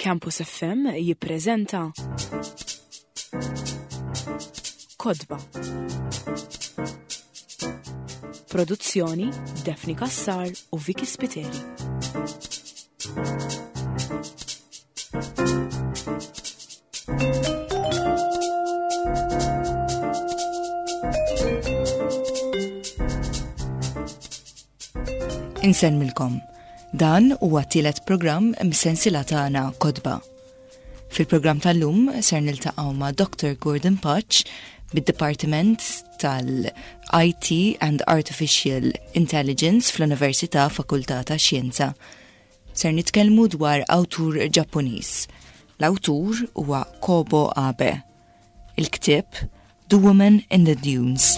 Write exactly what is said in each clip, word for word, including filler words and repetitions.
Campus F M jippreżenta Kodba. Produzzjoni Defni Kassar u Viki Spiteri. Insemmilkom. Dan huwa tielet programm mis-sensiela tagħna Kodba. Fil-programm tal-lum ser niltaqgħu ma' Doctor Gordon Patch bid-Dipartiment tal-I T and Artificial Intelligence fl-Università Fakultà ta' Xjenza. Ser nitkellmu dwar awtur Ġappuniż. L-awtur huwa Kobo Abe. Il-ktieb The Woman in the Dunes.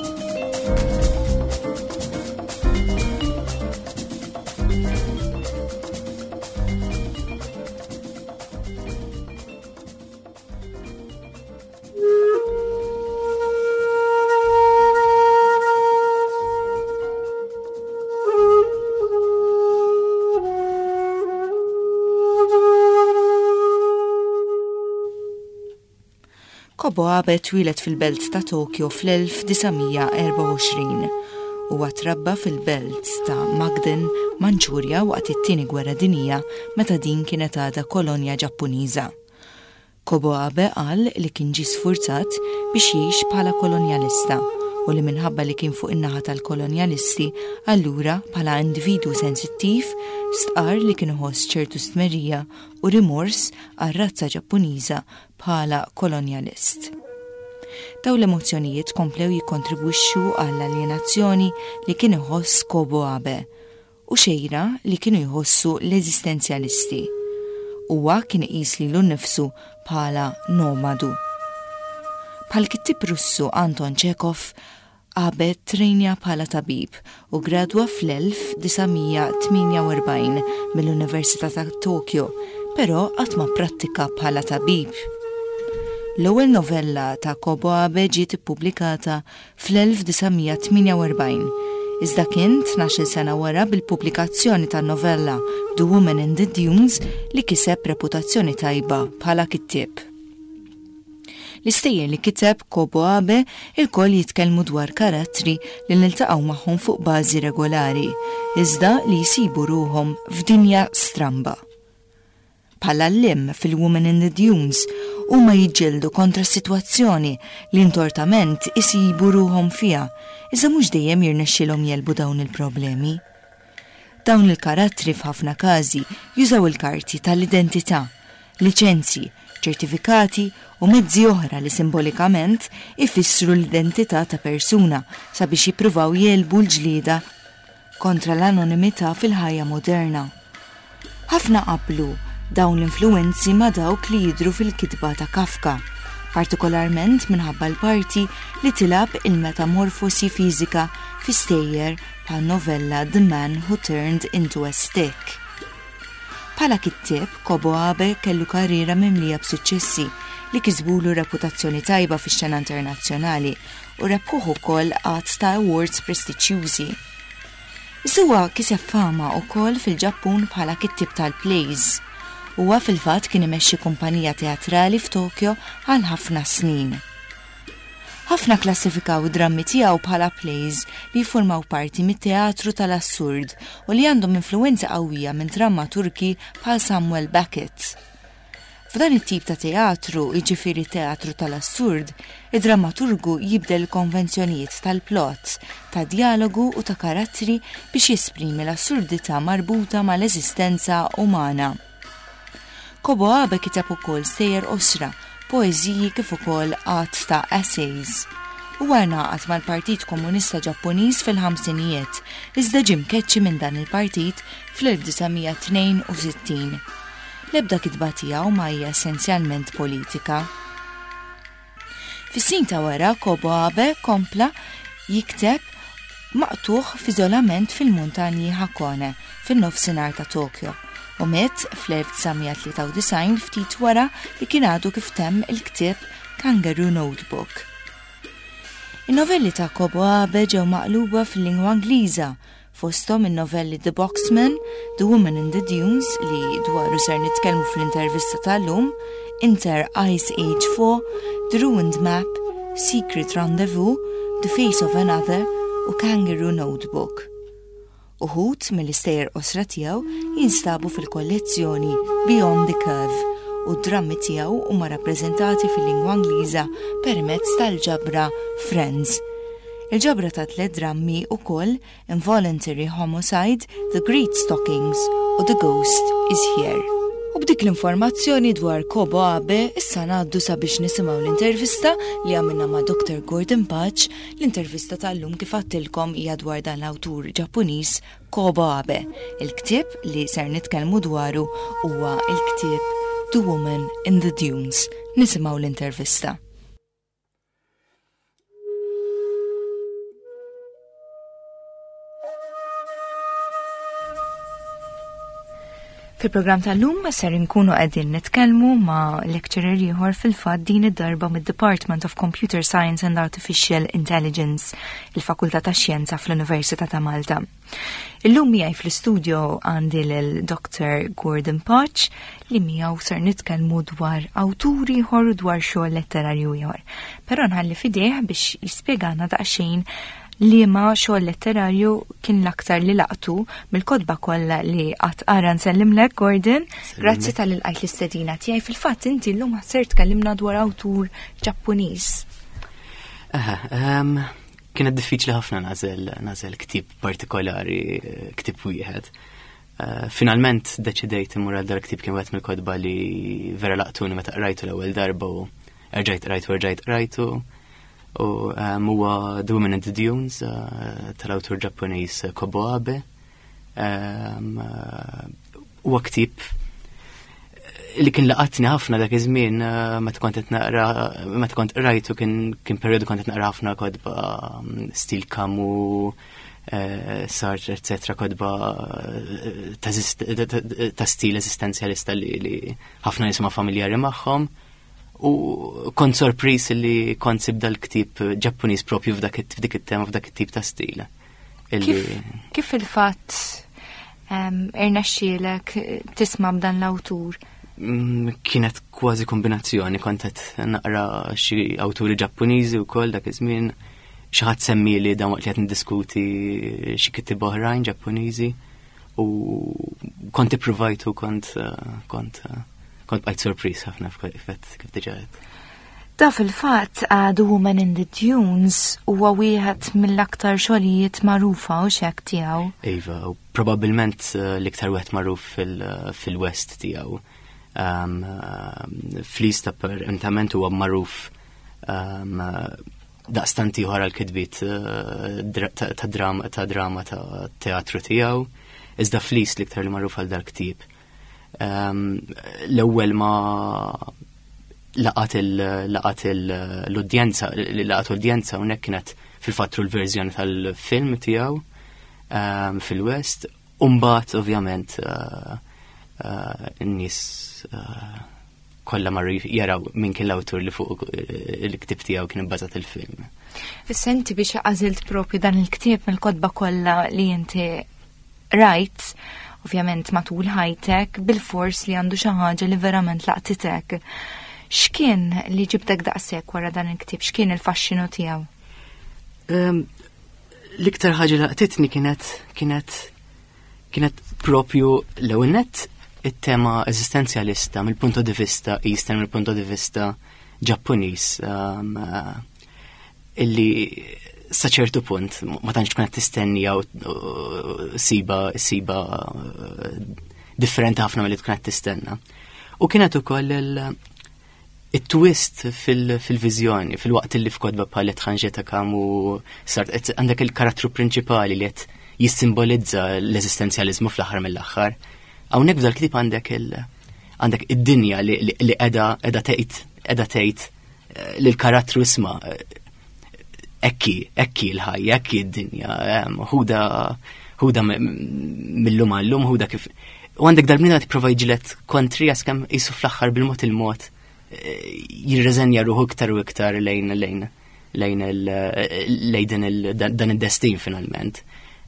Kobo Abe twilet fil-belt ta' Tokyo fl-elf tisa' erba' u għoxrin u trabba fil-belt ta' Magden, Manċurja waqt it-tieni gwerra dinjija meta din kienet għadha kolonja Ġappuniża. Kobo Abe qal li kien ġie sfurzat biex jgħix bħala kolonjalista u li minħabba li kien fuq in-naħa tal-kolonjalisti allura bħala individwu sensittiv stqar li kien iħoss ċertu stmerrija u rimors għar-razza Ġappuniża bħala kolonjalist. Daw l-emozzjonijiet komplew jikkontribwixxu għall-aljenazzjoni li kien iħoss Kobo Abe u xejra li kienu jħossu l-eżistenzjalisti. Huwa kien iqis lilu nnifsu bħala nomadu. Bħal kittib Russu Anton Chekhov, Abe trejnja bħala tabib u gradwa fl-elf tisa' tminja u erbgħin mill-Università ta' Tokyo, però qatt ma prattika bħala tabib. L-ewwel novella ta' Kobo Abe ġiet ippubblikata fl-elf tisa' tminja u erbgħin, iżda kien tnax-il sena wara bil-pubblikazzjoni tan-novella The Woman in the Dunes li kiseb reputazzjoni tajba bħala kittieb. L-istejjer li kiteb Kobo Abe il-koll jitkellmu dwar karattri li niltaqgħu magħhom fuq bażi regolari, iżda li jsibu ruhom f'dinja stramba. Bħala l-lim fil-Woman in the Dunes huma jiġġieldu kontra s-sitwazzjoni li intortament isibu ruhom fiha, iżda mhux dejjem jirnexxilhom jelbu dawn il-problemi. Dawn il-karattri f'ħafna każi jużaw il-karti tal-identità, liċenzji, ċertifikati u mezzi oħra li simbolikament ifissru l-identità ta' persuna sabiex jippruvaw jelbu l-ġlieda kontra l-anonimità fil-ħajja moderna. Ħafna qablu dawn l-influenzi ma' dawk li jidhru fil-kitba ta' Kafka, partikolarment minħabba l-parti li tilab il-metamorfosi fiżika fi stejjer bħal novella The Man Who Turned into a Stick. Bħala kittieb, Kobo Abe kellu karriera mimlija b'suċċessi li kisbulu reputazzjoni tajba fix-xena internazzjonali u rebħuh ukoll għadd ta' awards prestiġjużi. Isuwa kiseb fama wkoll fil-Ġappun bħala kittieb tal-plays. Huwa fil-fatt kien imexxi kumpanija teatrali f'Tokyo għal ħafna snin. Ħafna klassifikaw id-drammi tiegħu bħala plays li jiffurmaw parti mit-teatru tal-assurd u li għandhom influenza qawwija minn drammaturgi bħal Samuel Beckett. F'dan it-tip ta' teatru, jiġifieri teatru tal-assurd, id-drammaturgu jibdel konvenzjonijiet tal-plot, ta' dialogu u ta' karattri biex jesprimi l-assurdità marbuta mal-eżistenza umana. Kobo Abe kiteb ukoll stejjer osra, poeżiji kif ukoll qatt ta' essays. Huwa ngħaqad mal-Partit Komunista Ġappuniż fil-ħamsinijiet, iżda ġie mkeċċi minn dan il-partit fl-elf tisa' tnejn u sittin. L-ebda kitba tiegħu ma hija essenzjalment politika. Fis-sin ta' wara Kobo Abe kompla jikteb maqtuħ f'iżolament fil-muntanji Hakone fin-nofsinhar ta' Tokyo u miet fl-elf tisa' tlieta u disgħin ftit wara li kien għadu kif temm il-ktieb Kangaroo Notebook. In-novelli ta' Kobo Abe ġew maqluba fil-lingwa Ingliża fosthom in-novelli The Boxman, The Woman in the Dunes li dwaru ser nitkellmu fl-intervista tal-lum, Inter Ice Age four, The Ruined Map, Secret Rendezvous, The Face of Another u Kangaroo Notebook. Uħud mill-istejjer osra tiegħu jinstabu fil-kollezzjoni Beyond the Curve u d-drammi tiegħu huma rappreżentati fil-lingwa Ingliża permezz tal-ġabra Friends. Il-ġabra ta' tliet drammi ukoll Involuntary Homicide, The Great Stockings u The Ghost is Here. U b'dik l-informazzjoni dwar Kobo Abe, issa ngħaddu sabiex nisimgħu l-intervista li għamilna ma' doktor Gordon Patch. L-intervista tal-lum kif għattilkom hija dwar dan l-awtur Ġappuniż Kobo Abe. Il-ktieb li ser nitkellmu dwaru huwa il-ktieb The Woman in the Dunes. Nisimgħu l-intervista. Fil-programm tal-lum ser inkunu qegħdin nitkellmu ma' lecturer ieħor fil-fatt din id-darba mid-Department of Computer Science and Artificial Intelligence, il-Fakultà tax-Xjenza fl-Università ta' Malta. Illum miegħi fl-istudio għandi l-doktor Gordon Patch li miegħu ser nitkellmu dwar awturi ieħor u dwar xogħol letterarju ieħor. Però nħalli fidejh biex jispjegana daqsxejn li ma xogħol letterarju kien l-aktar li laqtu mill-kodba kollha li qatt qara nsellimlek Gordon. Grazzi tal-ilqajt l-istedina tiegħi. Fil-fatt inti llum ħassir tkellimna dwar awtur Ġappuniż. Aha, um, kienet diffiċli ħafna nażel nażel ktib partikolari, ktib wieħed. Uh, finalment deċidejt imur għal dar ktib kien wieħed mill-kodba li vera laqtuni meta qrajtu l-ewwel darba u rġajt qrajtu rġajt qrajtu. U huwa um, The Woman in the Dunes uh, tal-awtur Ġappuniż Kobo Abe. Huwa um, uh, ktib li kien laqatni ħafna dak iż-żmien uh, meta kont qed naqra meta kont qrajtu kien kien perjodu kont qed naqra ħafna kodba um, stil Camus, uh, Sartre, et cetera, kodba uh, ta', ta, ta stil eżistenzjalista li, li ħafna nies ma' familjari magħhom. U kont sorpris li kont sibda l-ktib Ġappuniż propju f'dak f'dik it-tema f'dak it-tip ta' stil. Kif kif il-fatt um, irnexxielek tisma' b'dan l-awtur? Mm, kienet kważi kombinazzjoni, kont qed naqra xi awturi Ġappuniżi wkoll dak iż-żmien, xi ħadd semmi li dan waqt li qed niddiskuti xi kittieb oħrajn Ġappuniżi u kont ippruvajtu kont uh, kont uh, kont bajt surprise ħafna kif diġà qed. Da fil-fatt The Woman in the Dunes huwa wieħed mill-aktar xogħlijiet magħrufa u xek tiegħu. Iva, u probabbilment uh, l-iktar wieħed magħruf fil-West tiegħu. Um, uh, Flis ta' perentament huwa magħruf um, uh, daqstant ieħor għal kitbiet uh, dra, ta', ta' drama ta' drama ta' teatru tiegħu, iżda Flis l-iktar li magħruf għal dal-ktib. Um, l-ewwel ma laqat il-laqat l-udjenza li laqat l-udjenza hawnhekk kienet fil-fattru l-verżjoni tal-film tiegħu um, fil-West, u mbagħad ovvjament uh, uh, in-nies uh, kollha marru jaraw min kien l-awtur li fuq il-ktieb tiegħu kien ibbażat il-film. Issa inti biex għażilt propju dan il-ktieb mill-kotba kollha li inti rajt, ovvjament matul ħajtek, bil-fors li għandu xi ħaġa li verament laqtitek. X'kien li ġibtek daqshekk wara dan il-ktieb? X'kien il-faxxinu tiegħu? Um, l-iktar ħaġa li laqtitni kienet kienet kienet propju l-ewwel nett it-tema eżistenzjalista mill-punto di vista Eastern, mill-punto di vista Ġappuniż, um, uh, illi sa ċertu punt ma tantx tkun qed tistenni jew siba siba differenti ħafna milli tkun qed tistenna. U kienet ukoll it-twist fil-viżjoni fil-waqt li f'kodba bħal Tħanġeta Kamu sart għandek il-karattru prinċipali li qed jissimbolizza l-eżistenzjaliżmu fl-aħħar mill-aħħar. Hawnhekk f'dal-ktieb għandek għandek id-dinja li qiegħda qiegħda tgħid qiegħda tgħid lill-karattru isma' Ekki, ekki l-ħajja, ekki d-dinja, huda, huda mill-lum għallum, huda kif. U għandek dal-bnina t-prova jġilet kontri, għaskam jisu fl-axħar bil-mot il-mot, jirreżenja ruħu iktar u iktar lejn lejn lejn dan il-destin finalment.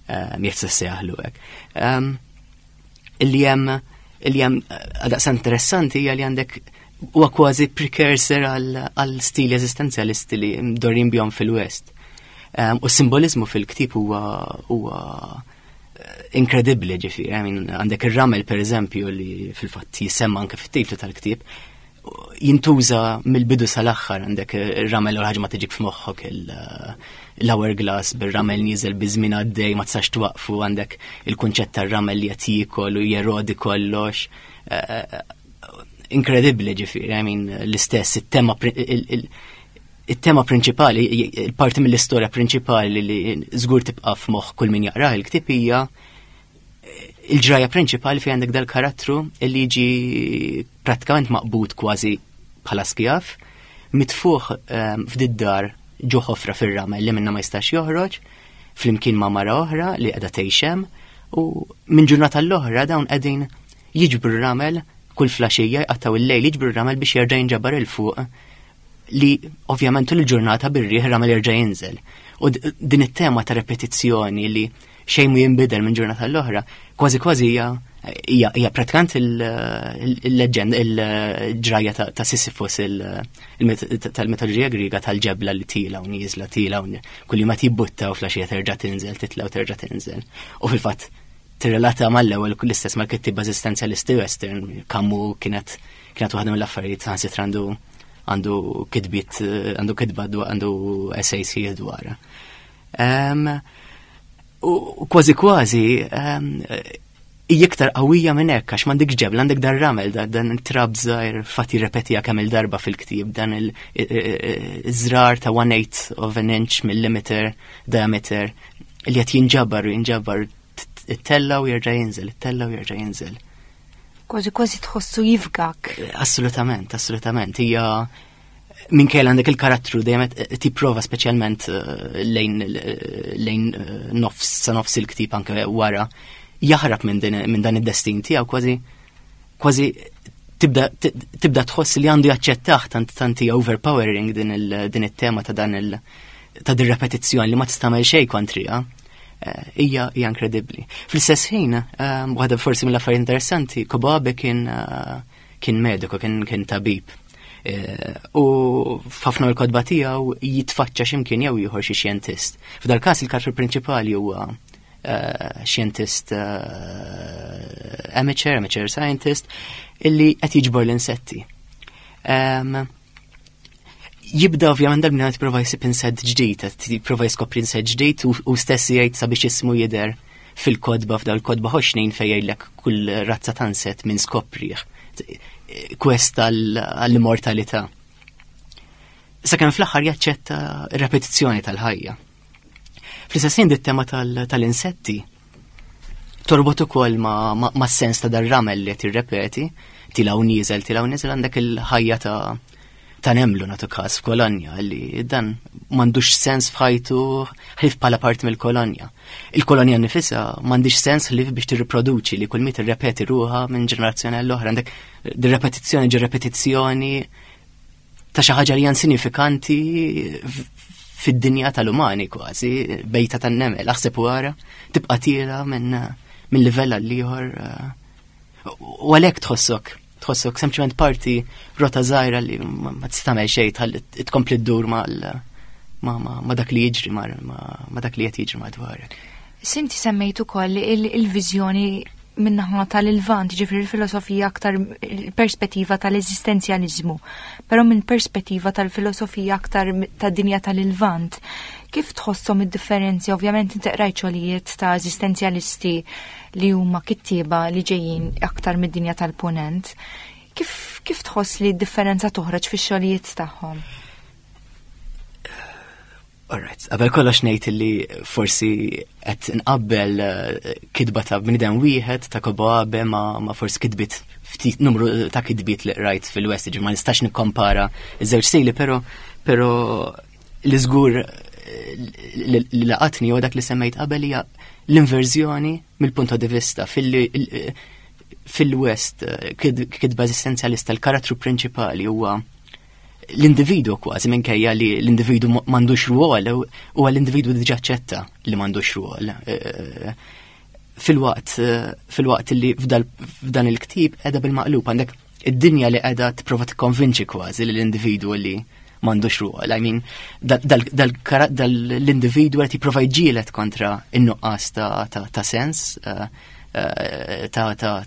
jekk se jaħlu hekk. Illi hemm illi hemm għadaqsan interessanti hija li għandek huwa kważi precursor għal stili eżistenzjalisti li mdorrin bihom fil-West. U s-simbolizmu fil-ktieb huwa huwa inkredibbli ġifieri. I mean, għandek ir-ramel pereżempju li fil-fatt jisemma anke fit-titlu tal-ktieb jintuża mill-bidu sal-aħħar. Għandek ir-ramel u ħaġa ma tiġik f'moħħok l-hourglass bir-ramel nieżel biżmien għaddej ma tistax twaqfu, għandek il-kunċett tar-ramel li qed jiekol u jerodi kollox. Inkredibbli ġifieri, I mean, l-istess it-tema it-tema prinċipali, il-parti mill-istorja prinċipali li żgur tibqa' f'moħħ kull min jaqrah il-ktieb hija il-ġraja prinċipali fejn għandek dal-karattru li jiġi prattikament maqbud kważi bħala skjaf, mitfuħ f'did-dar ġo ħofra fir-ramel li minna ma jistax joħroġ, flimkien ma' mara oħra li qiegħda tgħixem, u minn ġurnata l-oħra dawn qegħdin jiġbru r-ramel kull flaxija jqattaw il-lejl jiġbru r-ramel biex jerġa' jinġabar il fuq li ovvjament tul il-ġurnata bir-rieħ ir-ramel jerġa' jinżel. U din it-tema ta' repetizzjoni li xejn mu jinbidel minn ġurnata l-oħra, kważi kważi hija hija pratikant il-leġenda il-ġraja ta' Sisyphus tal-mitoloġija Griega tal-ġebla li tila u nieżla tila u kull ma tibbutta u flaxija terġa' tinżel, titla u terġa' tinżel. U fil-fatt tirrelata mal-ewwel l-istess mal-kittieb eżistenzjalisti western, Camus kienet kienet waħda mill-affarijiet ħansitra għandu għandu kitbiet għandu kitba għandu essays dwarha. U kważi kważi iktar qawwija minn hekk għax m'għandek ġebla, għandek dar ramel dan trab żgħir fatt jirrepetija kemm il-darba fil-ktieb, dan il-żrar ta' one eighth of an inch millimeter diameter li qed jinġabar u jinġabar it-tella u jerġa' jinżel, it-tella u jerġa' jinżel. Kważi kważi tħossu jifgak. Assolutament, assolutament. Hija minkejja għandek il-karattru dejjem tipprova speċjalment lejn lejn nofs sa nofs il-ktieb anke wara jaħrab minn dan id-destin tiegħu kważi kważi tibda tibda tħoss li għandu jaċċettaħ tant tanti overpowering din din it-tema ta' dan il ta' din repetizzjoni li ma tista'mel xejn kontrija. Hija hija inkredibbli. Fl-istess ħin, waħda forsi mill-affarijiet interessanti, Kobabe kien kien mediku, kien kien tabib. U f'ħafna mill-kodba tiegħu jitfaċċa x'imkien jew ieħor xi xjentist. F'dal każ il-karattru prinċipali huwa xjentist amateur, amateur scientist, illi qed jiġbor l-insetti. Jibda ovvjament dal-bina jipprova jsib insett ġdid, jipprova jskopri insett ġdid u stess jgħid sabiex ismu jidher fil-kodba f'dal kodba ħoxnin fejn jgħidlek kull razza ta' insett minn skoprih. Kwest għall-immortalità. Sakemm fl-aħħar jaċċetta r-repetizzjoni tal-ħajja. Fl-istessin dit-tema tal-insetti torbot ukoll ma' sens ta' dar-ramel li qed jirrepeti, tilaw nieżel, tilaw nieżel għandek il-ħajja ta' ta' nemlu nagħtu każ f'kolonja li dan m'għandux sens f'ħajtu ħlif bħala parti mill-kolonja. Il-kolonja nifisha m'għandix sens ħlif biex tirriproduċi li kull mit irrepeti ruha minn ġenerazzjoni għall oħra. Għandek dir-repetizzjoni ġi repetizzjoni ta' xi ħaġa li hija sinifikanti fid-dinja tal-umani kważi, bejta tan-nemel, aħseb wara tibqa' tira minn minn livell għal ieħor u għalhekk tħossok tħossok sempliċement parti rota żgħira li ma tistagħmel xejn tħalli tkompli ddur ma' dak li jiġri ma' dak li qed jiġri madwarek. Sinti semmejt ukoll il-viżjoni minnaħa tal-Ilvant, ġifieri il-filosofija aktar perspettiva tal-eżistenzjaliżmu, però minn perspettiva tal-filosofija aktar tad-dinja tal-Ilvant. Kif tħossom id-differenzi? Ovvjament inti qrajt xogħlijiet ta' eżistenzjalisti li huma kittieba li ġejjin aktar mid-dinja tal-punent. Kif kif tħoss li d-differenza toħroġ fix-xogħlijiet tagħhom? Alright, qabel kollox ngħid li forsi qed inqabbel kitba ta' bniedem wieħed ta' Kobabe ma' ma' forsi kitbit ftit numru ta' kitbiet li qrajt fil-West, ġi ma nistax nikkompara iż-żewġ stili, però però li żgur li laqatni huwa dak li semmejt qabel hija l-inverżjoni mill-punto di vista fil-West kitba eżistenzjalista l-karattru prinċipali huwa l-individu kważi minkejja li l-individu m'għandux rwol u l-individu diġà ċetta li m'għandux rwol. Fil-waqt fil-waqt li f'dan il-ktieb qiegħda bil-maqlub għandek id-dinja li qiegħda tipprova tikkonvinċi kważi l-individu li m'għandux rwol. I mean, dal-individu qed jipprova jġielet kontra in-nuqqas ta' sens, ta'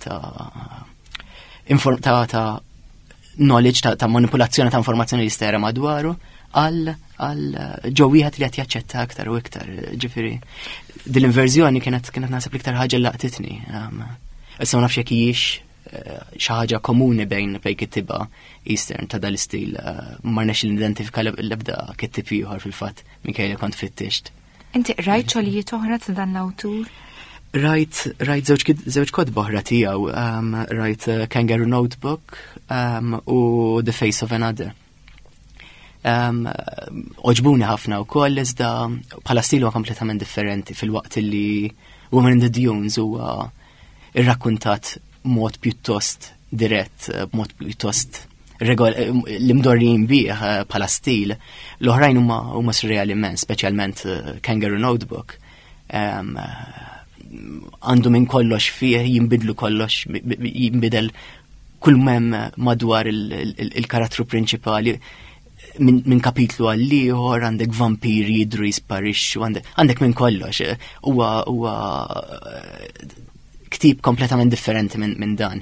ta' knowledge ta', ta manipulazzjoni ta' informazzjoni li stera madwaru għal għal ġewwieħed li qed jaċċetta aktar u iktar. Ġifieri din l-inverżjoni kienet kienet naħseb l-iktar ħaġa laqtitni. Issa ma nafx jekk hijiex xi ħaġa komuni bejn bejn kittiba Eastern ta' dal-istil. Ma rnex l-identifika l-ebda kittib ieħor fil-fatt minkejja li kont fittixt. Inti rajt xogħlijiet oħra ta' dan l-awtur? Rajt, rajt żewġ kodba oħra tiegħu, rajt Kangaroo Notebook u The Face of Another. Oġbuni ħafna wkoll iżda bħala stil huwa kompletament differenti fil-waqt li Woman in the Dunes huwa irrakkuntat mod pjuttost dirett, mod pjuttost l-imdorrin bih bħala stil. L-oħrajn huma surreali immens, speċjalment Kangaroo Notebook. Għandu minn kollox fih, jinbidlu kollox, jinbidel kull mem madwar il-karattru prinċipali minn kapitlu għall-ieħor, għandek vampiri jidru jisparixxu, għandek minn kollox. Huwa huwa ktib kompletament differenti minn dan.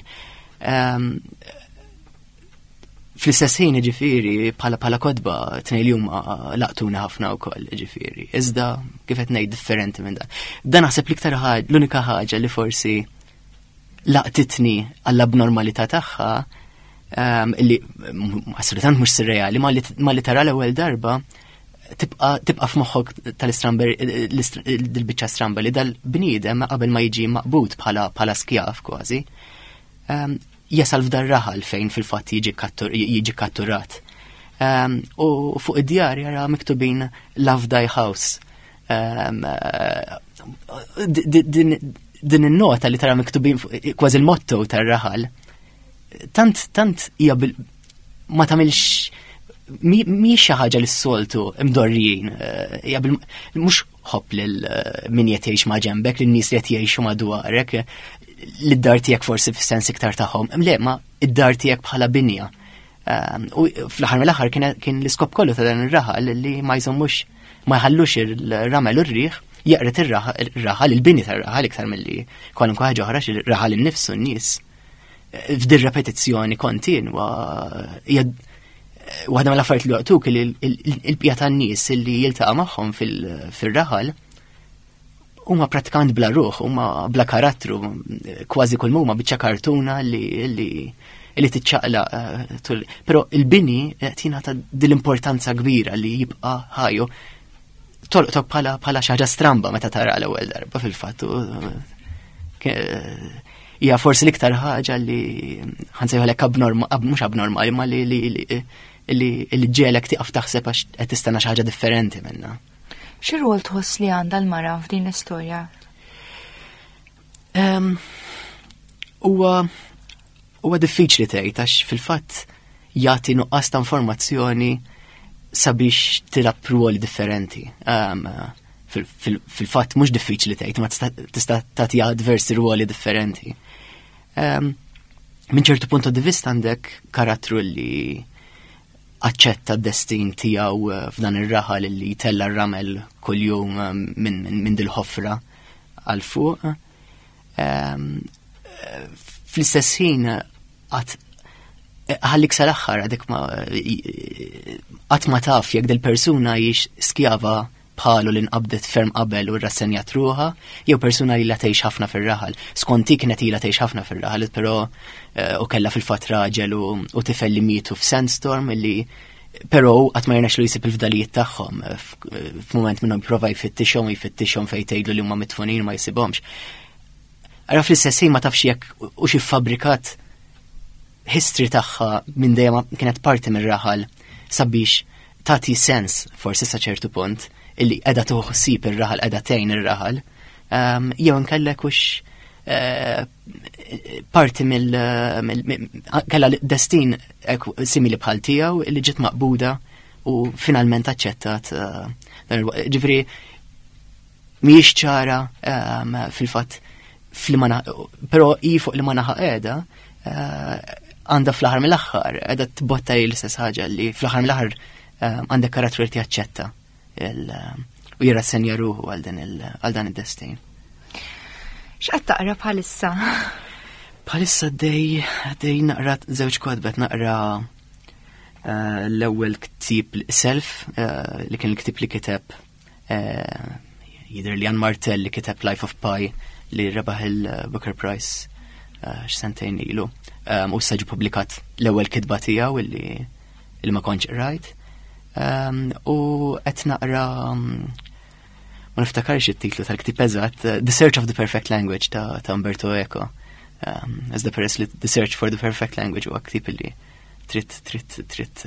Fl-istess ħin ġifieri bħala bħala kodba tnejn li huma laqtuna ħafna wkoll ġifieri. Iżda kif qed ngħid differenti minn dan. Dan naħseb l-iktar ħaġa, l-unika ħaġa li forsi laqtitni għall-abnormalità tagħha li assolutament mhux surreali ma li tara l-ewwel darba tibqa' tibqa' f'moħħok tal-istramber il-biċċa stramba li dal-bniedem qabel ma jiġi maqbud bħala bħala skjaf kważi. Jasal f'dar raħal fejn fil-fatt jiġi katturat. U fuq id-djar jara miktubin Love Thy House. Din in-nota li tara miktubin kważi il-motto tar-raħal. Tant tant hija ma tagħmilx mhix xi ħaġa lis-soltu imdorrijin. Hija mhux ħobb lil min qed jgħix ma' ġembek, lin-nies li qed jgħixu madwarek. L-dar tiegħek forsi f'sens iktar tagħhom. Le, ma id-dar tiegħek bħala binja. U fl-aħħar mill-aħħar kien l-iskop kollu ta' dan ir-raħal li ma jżommux ma jħallux il-ramel u r-riħ jaqret ir-raħal, il-bini tar-raħal iktar milli kwalunkwe ħaġa oħra ir-raħal innifsu n-nies. F'din repetizzjoni kontinwa hija waħda mill-affarijiet li waqtuk li l-bqija tan-nies li jiltaqa' magħhom fil-raħal huma pratikament bla ruħ, huma bla karattru, kważi kull huma biċċa kartuna li li li tiċċaqlaq. Però il-bini tingħata dil-importanza kbira li jibqa' ħajju tolqtok bħala bħala xi ħaġa stramba meta tara l-ewwel darba fil-fatt. Hija forsi l-iktar ħaġa li ħansejħolek abnormali, mhux abnormali, ma li li li ġielek tieqaf taħseb għax qed tistenna xi ħaġa differenti minnha. Xi rwol tħoss li għandha l-mara f'din l-istorja? Huwa huwa diffiċli tgħid għax fil-fatt jagħti nuqqas ta' informazzjoni sabiex tilab rwoli differenti. Fil-fatt mhux diffiċli tgħid ma tista' tagħtiha diversi rwoli differenti. Minn ċertu punt di vista għandek karattru li aċċetta d-destin tiegħu f'dan ir-raħal li jtella r-ramel kuljum minn minn dil-ħofra għal fuq. Fl-istess ħin qatt ħallik sal-aħħar għadek ma qatt ma taf jekk dil-persuna hix skjava bħalu li nqabdet ferm qabel u rrassenjat ruħha, jew persuna li la tgħix ħafna fir-raħal. Skonti kienet ilha tgħix ħafna fir-raħal, però u kellha fil-fatt raġel u tifel li mietu f'Sandstorm illi però qatt ma jirnex li jsib il-fdalijiet tagħhom f'mument minnhom jipprova jfittixhom u jfittixhom fejn tgħidlu li huma mitfunin ma jsibhomx. Ara fl-istess ma tafx jekk u xi fabbrikat history tagħha minn dejjem kienet parti mir-raħal sabiex tagħti sens forsi sa ċertu punt illi qiegħda tuħsib ir-raħal qiegħda tgħin ir-raħal, jew nkellek hux parti mill kella destin simili bħal tiegħu li ġiet maqbuda u finalment aċċettat. Ġifri mhijiex ċara fil-fatt fl-imana, però i fuq l-imana qiegħda għandha fl-aħħar mill-aħħar qiegħda tbotta l-istess ħaġa li fl-aħħar mill-aħħar għandek karattru li jaċċetta u jirrassenja ruħu għal dan id-destin. X'qed taqra bħalissa? Bħalissa dej dej naqra żewġ kodbet naqra l-ewwel ktib Self li kien il-ktib li kiteb jidher li Jan Martell li kiteb Life of Pi li rebaħ il-Booker Prize x'sentejn ilu. U issa ġie publikat l-ewwel kitba tiegħu illi li ma kontx rajt. U qed naqra ma niftakarx it-titlu tal-ktib eżatt, The Search of the Perfect Language ta' ta' Umberto Eco. Iżda peress li The Search for the Perfect Language huwa ktib li trid trid trid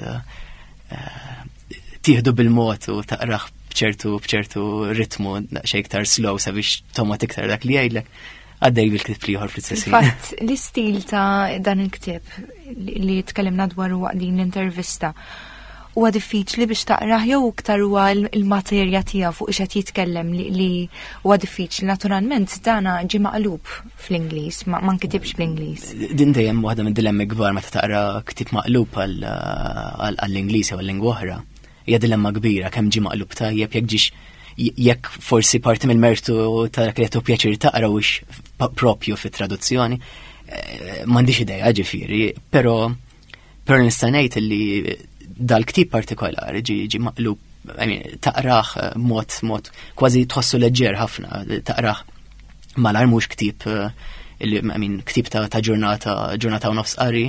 tieħdu bil-mod u taqrah b'ċertu b'ċertu ritmu xejn iktar slow sabiex tomot iktar dak li jgħidlek għaddej bil-ktib li ieħor fl-istess ħin. Fatt, l-istil ta' dan il-ktib li tkellimna dwar waqt din l-intervista huwa diffiċli biex taqrah jew iktar huwa l-materja tiegħu fuq ix qed jitkellem li huwa diffiċli. Naturalment dana ġie maqlub fl-Ingliż, ma nkitibx bl-Ingliż. Din dejjem waħda mid-dilemmi kbar meta taqra ktib maqlub għall-Ingliż jew għal-lingwa oħra. Hija dilemma kbira kemm ġie maqlub tajjeb jekk ġiex jekk forsi parti mill-mertu ta' dak li qed pjaċir taqra wix propju fit-traduzzjoni. M'għandix idea ġifieri, però però nista' ngħid li dal-ktib partikolari ġi ġi maqlub, I mean, taqraħ mod mod kważi tħossu leġġer ħafna, taqraħ malar mhux ktib I mean, ktib ta' ta' ġurnata ġurnata u nofs qari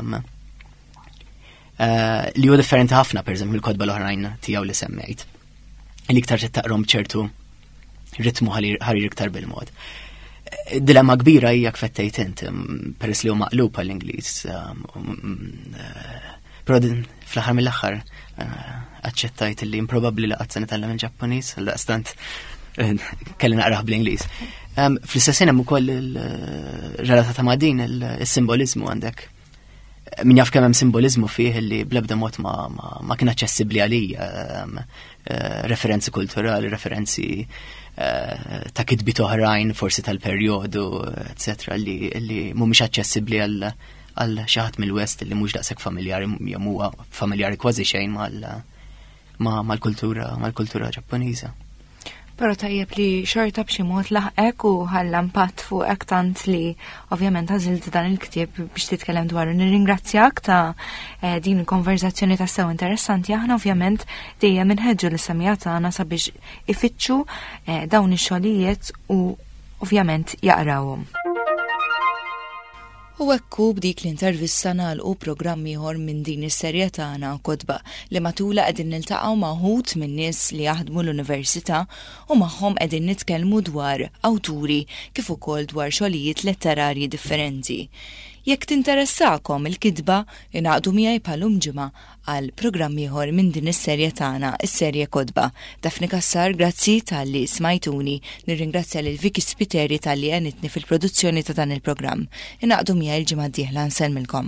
li huwa differenti ħafna pereżempju mill-kodba l-oħrajn tiegħu li semmejt. Li iktar taqrom ċertu ritmu ħarir iktar bil-mod. Dilemma kbira hija kfettejt int peress li hu maqlub għall-Ingliż. Però fl-aħħar mill-aħħar aċċettajt li improbabbli li qatt se nitgħallem il-Ġappuniż, għaldaqstant kelli naqrah bl-Ingliż. Fl-istess hemm ukoll relatata ma' din is-simboliżmu għandek. Min jaf kemm hemm simboliżmu fih li bl-ebda mod ma kien aċċessibbli għalija. Referenzi kulturali, referenzi ta' kitbiet oħrajn forsi tal-perjodu, et cetera li mhumiex aċċessibbli għal għal xaħat mill-West li mhux daqshekk familjari jew huwa familjari kważi xejn mal-kultura mal-kultura Ġappuniża. Però tajjeb li xorta b'xi mod laħqek u ħalla impatt fuqek tant li ovvjament għażilt dan il-ktieb biex titkellem dwaru. Nirringrazzjak ta' din il-konverzazzjoni ta' sew interessanti. Aħna ovvjament dejjem inħeġġu l-istamija tagħna sabiex ifittxu dawn ix-xogħlijiet u ovvjament jaqrawhom. U ekku b'dik l-intervista nagħlqu programm ieħor minn din is-serje tagħna kodba li matula qegħdin niltaqgħu ma' wħud minn nies li jaħdmu l-università u magħhom qegħdin nitkellmu dwar awturi kif ukoll dwar xogħlijiet letterarji differenti. Jekk tinteressakom il-kitba ingħaqdu miegħi bħalhom ġimgħa għal programm ieħor minn din is-serje tagħna, is-serje kodba. Dafni Kassar, grazzi tal-li smajtuni, nirringrazzja lil Viki Spiteri tal-li għenitni fil-produzzjoni ta' dan il-programm. Ingħaqdu miegħi l-ġimgħa d-dieħla nsellmilkom.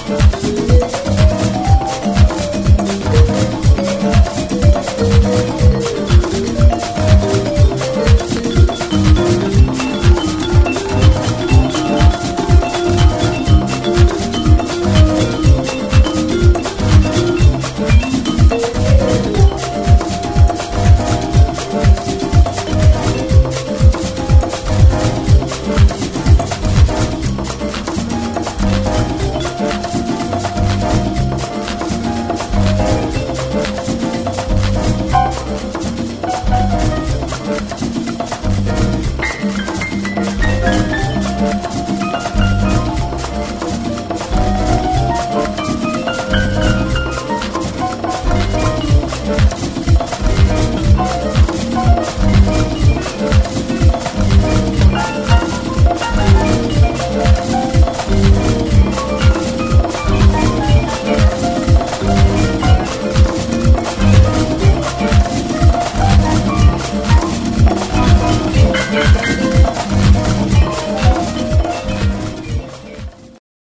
Thank you.